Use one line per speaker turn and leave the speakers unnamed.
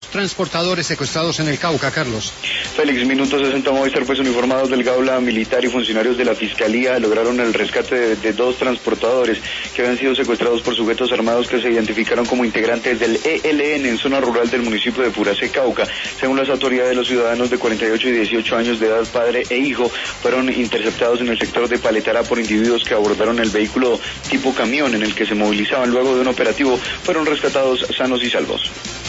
transportadores secuestrados en el Cauca, Carlos.
Félix, minutos 60 Movistar, pues uniformados del Gaula Militar y funcionarios de la Fiscalía lograron el rescate de 2 transportadores que habían sido secuestrados por sujetos armados que se identificaron como integrantes del ELN en zona rural del municipio de Puracé, Cauca. Según las autoridades, los ciudadanos de 48 y 18 años de edad, padre e hijo, fueron interceptados en el sector de Paletará por individuos que abordaron el vehículo tipo camión en el que se movilizaban. Luego de un operativo fueron rescatados sanos y salvos.